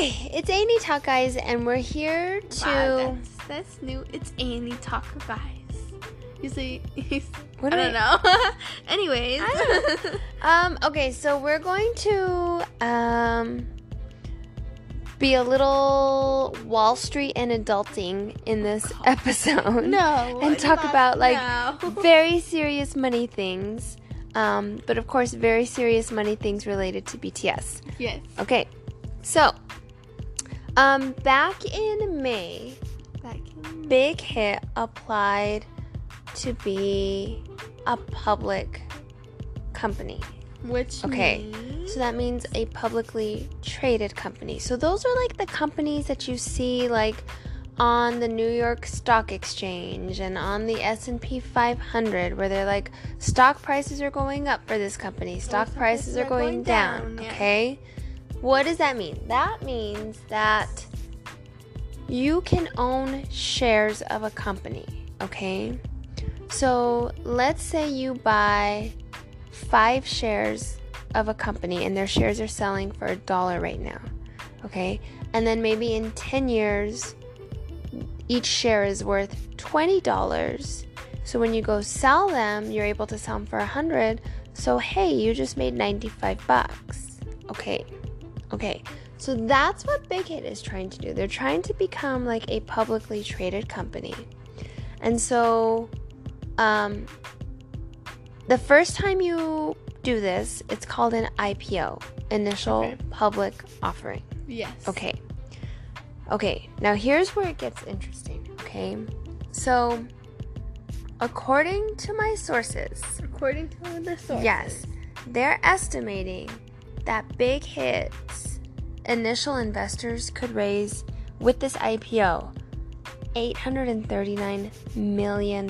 Okay, it's Annie Talk, guys, and we're here to... Wow, that's new. It's Annie Talk, guys. Usually, What I don't know. Anyways. Okay, so we're going to be a little Wall Street and adulting in this episode. No. And talk about, no. very serious money things. But, of course, very serious money things related to BTS. Yes. Okay, so, back in May, Big Hit applied to be a public company. Which So that means a publicly traded company. So those are like the companies that you see like on the New York Stock Exchange and on the S&P 500, where they're like, stock prices are going up for this company, stock prices are going down. Yeah. Okay, what does that mean? That means that you can own shares of a company. Okay, so let's say you buy 5 shares of a company and their shares are selling for $1 right now. Okay, and then maybe in 10 years each share is worth $20. So when you go sell them, you're able to sell them for $100. So hey, you just made $95. Okay. So that's what Big Hit is trying to do. They're trying to become like a publicly traded company. And so the first time you do this, it's called an IPO, initial public offering. Yes. Okay, now here's where it gets interesting, okay? So, according to my sources... According to the sources. Yes, they're estimating that Big Hit's initial investors could raise, with this IPO, $839 million.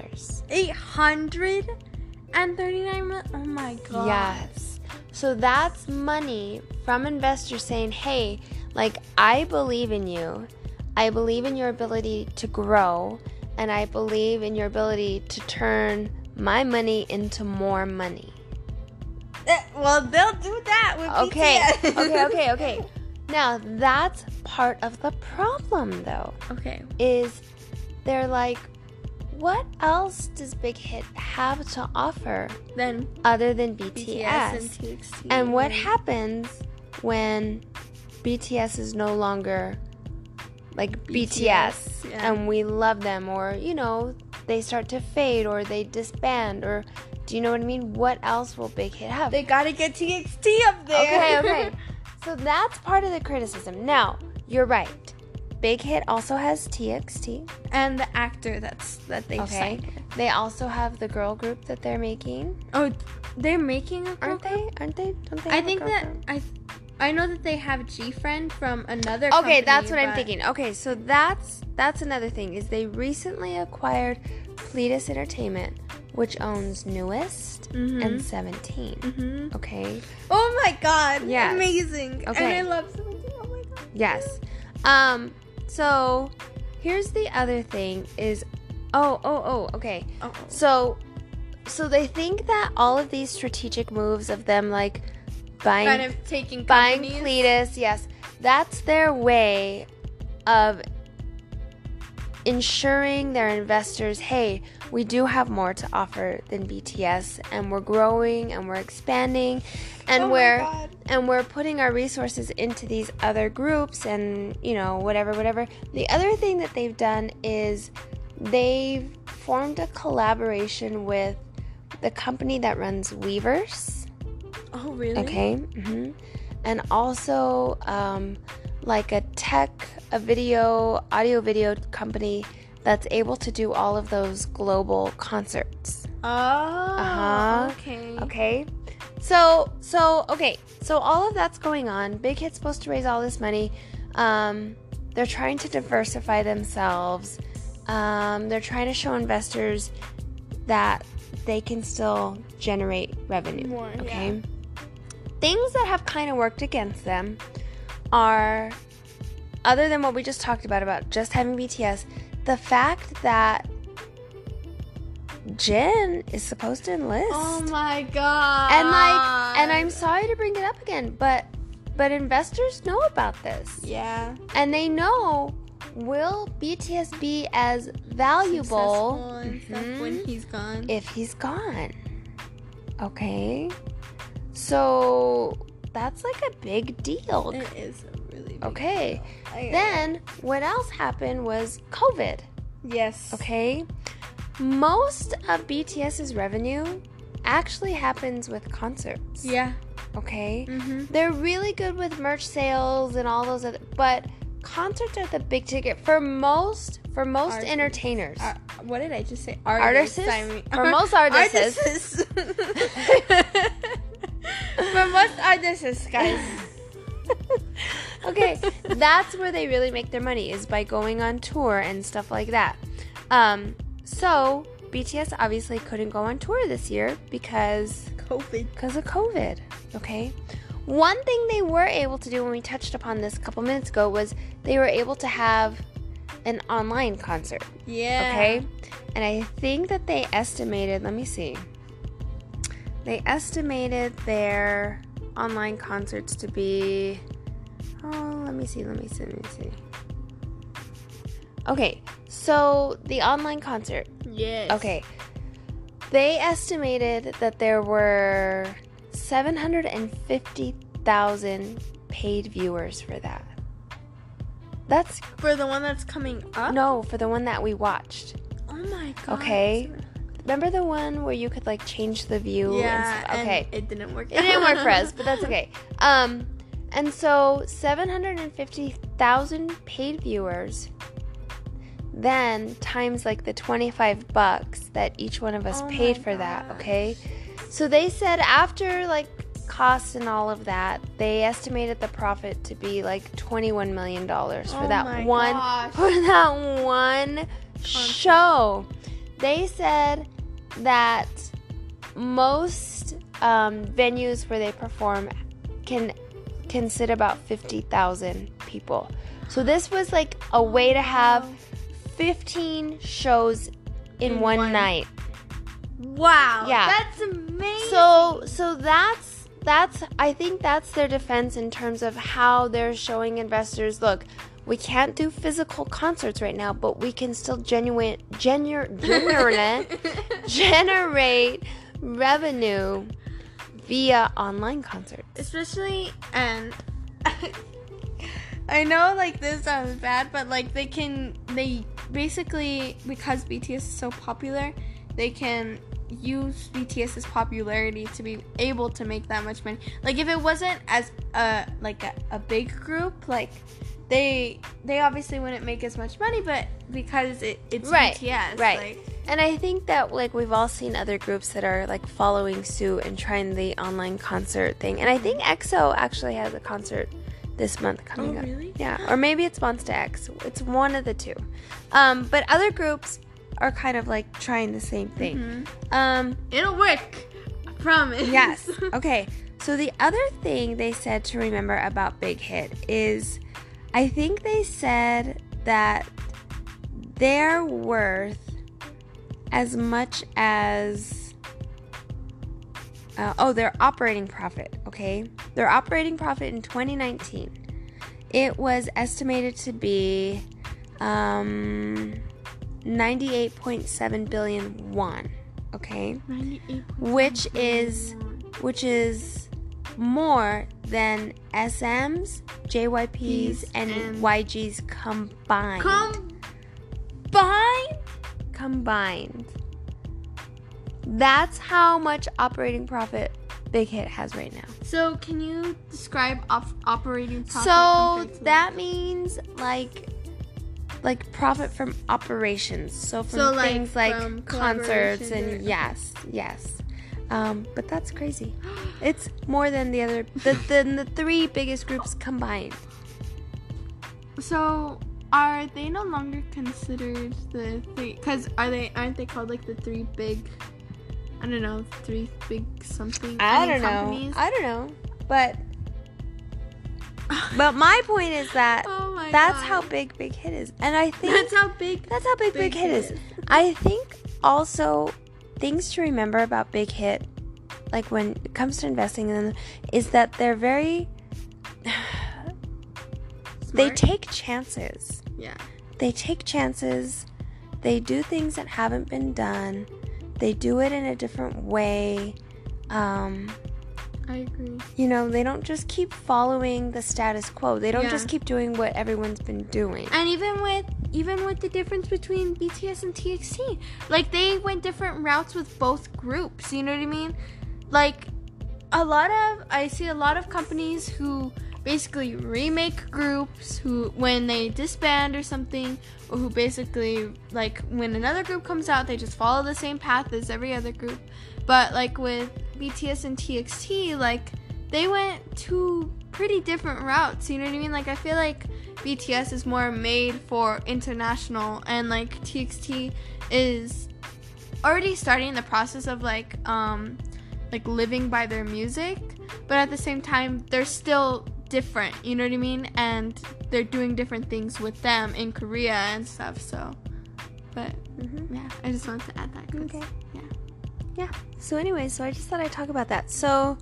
839 million? Oh my god. Yes. So that's money from investors saying, hey, like, I believe in you. I believe in your ability to grow. And I believe in your ability to turn my money into more money. Well, they'll do that with BTS. Okay. Now, that's part of the problem, though. Okay. Is they're like, what else does Big Hit have to offer then other than BTS? and TXT. And what happens when BTS is no longer like BTS and we love them, or they start to fade or they disband, or do you know what I mean? What else will Big Hit have? They gotta get TXT up there. Okay. So that's part of the criticism. Now, you're right. Big Hit also has TXT and the actor that they've signed with. They also have the girl group that they're making. Oh, they're making a girl Aren't they? Don't they? I think that group? I know that they have G-Friend from another company. Okay, that's what I'm thinking. Okay, so that's another thing, is they recently acquired Pledis Entertainment, which owns Newest and 17. Mm-hmm. Okay. Oh my god. Yes. Amazing. Okay. And I love 17. Oh my god. Yes. So here's the other thing is okay. So they think that all of these strategic moves of them like buying Pledis, yes, that's their way of ensuring their investors, hey, we do have more to offer than BTS, and we're growing and we're expanding, and we're putting our resources into these other groups, and whatever. The other thing that they've done is they've formed a collaboration with the company that runs Weverse. Oh, really? Okay. Mm-hmm. And also like a audio-video company that's able to do all of those global concerts. Oh, Okay. So all of that's going on. Big Hit's supposed to raise all this money. They're trying to diversify themselves. They're trying to show investors that they can still generate revenue. More, okay. Yeah. Things that have kind of worked against them are, other than what we just talked about just having BTS, the fact that Jin is supposed to enlist. Oh my god. And I'm sorry to bring it up again, but But investors know about this. Yeah. And they know, will BTS be as valuable Successful and stuff when he's gone? if he's gone? Okay. So that's like a big deal. It is a really big Okay. deal. Then what else happened was COVID. Yes. Okay. Most of BTS's revenue actually happens with concerts. Yeah. Okay. Mm-hmm. They're really good with merch sales and all those other, but concerts are the big ticket for most Artists. entertainers. What did I just say? Artists? I mean, For most artists. artists. For most artists, guys. Okay, that's where they really make their money, is by going on tour and stuff like that. So BTS obviously couldn't go on tour this year because COVID. of COVID. Okay. One thing they were able to do, when we touched upon this a couple minutes ago, was they were able to have an online concert. Yeah. Okay. And I think that they estimated, let me see. They estimated their online concerts to be, let me see. Okay, so the online concert. Yes. Okay. They estimated that there were 750,000 paid viewers for that. That's For the one that's coming up? no, for the one that we watched. Oh my god. Okay. Remember the one where you could like change the view? Yeah. And stuff? Okay. And it didn't work. It didn't work for us, but that's okay. And so 750,000 paid viewers, then times like the $25 that each one of us paid for that, okay? So they said after like costs and all of that, they estimated the profit to be like $21 million for that one show. They said that most venues where they perform can sit about 50,000 people. So this was like a way to have 15 shows in one night. Wow. Yeah. That's amazing. So that's I think that's their defense in terms of how they're showing investors, look, we can't do physical concerts right now, but we can still generate revenue via online concerts. Especially, and I know like this sounds bad, but like they basically, because BTS is so popular, they can use BTS's popularity to be able to make that much money. Like if it wasn't as a big group, like they obviously wouldn't make as much money, but because it's BTS, right. like, and I think that like we've all seen other groups that are like following suit and trying the online concert thing. And I think EXO actually has a concert this month coming up. Really? Yeah, or maybe it's Monsta X. It's one of the two. But other groups are kind of like trying the same thing. It'll work, I promise. Yes. Okay. So the other thing they said to remember about Big Hit is, I think they said that they're worth as much as their operating profit. Okay, their operating profit in 2019, it was estimated to be 98.7 billion won. Okay, 98.7 which is more than SM's, JYP's, and YG's combined. Combined. That's how much operating profit Big Hit has right now. So can you describe operating profit? So that means like profit from operations. So from things like concerts and yes. But that's crazy. It's more than the three biggest groups combined. So are they no longer considered the three? Because aren't they called like the three big? I don't know, three big something. Companies? I don't know. But my point is that that's how big Big Hit is, and I think that's how big Big Hit is. I think also things to remember about Big Hit, like when it comes to investing in them, is that they're very they take chances. Yeah. They take chances. They do things that haven't been done. They do it in a different way. I agree. You know, they don't just keep following the status quo. They don't just keep doing what everyone's been doing. And even with the difference between BTS and TXT, like they went different routes with both groups. You know what I mean? Like I see a lot of companies who basically remake groups who when they disband or something, or who basically like when another group comes out, they just follow the same path as every other group. But like with BTS and TXT, like they went two pretty different routes. You know what I mean? Like I feel like BTS is more made for international, and like TXT is already starting the process of like living by their music, but at the same time they're still different, you know what I mean? And they're doing different things with them in Korea and stuff. So, but yeah, I just wanted to add that. Okay. Yeah. So anyway, so I just thought I'd talk about that. So,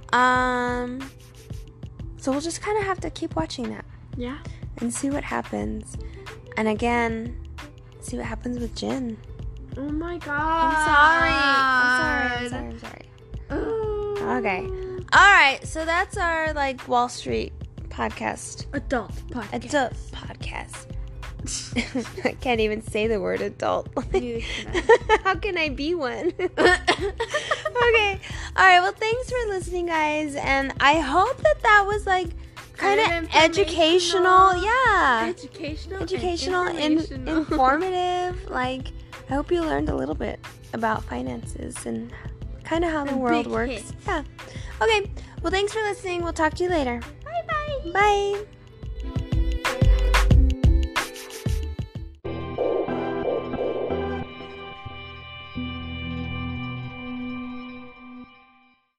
so we'll just kind of have to keep watching that. Yeah. And see what happens. And again, see what happens with Jin. Oh my god. I'm sorry. Okay. All right. So that's our like Wall Street podcast. Adult podcast. I can't even say the word adult. Neither can I. How can I be one? Okay. All right. Well, thanks for listening, guys. And I hope that was like kind of educational. Yeah. Educational and informative. Like, I hope you learned a little bit about finances and kind of how the world works. Yeah. Okay. Well, thanks for listening. We'll talk to you later. Bye. Bye.